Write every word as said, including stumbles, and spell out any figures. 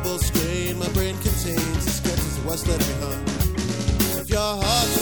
double screen. My brain contains the sketches of what's left behind. If your heart's